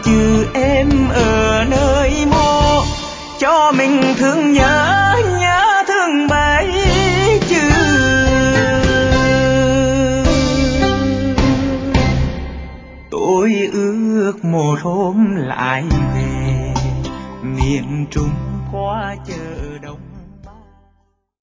chứ em ở nơi mô, cho mình thương nhớ nhớ thương bấy chứ. Tôi ước một hôm lại về miền Trung qua chợ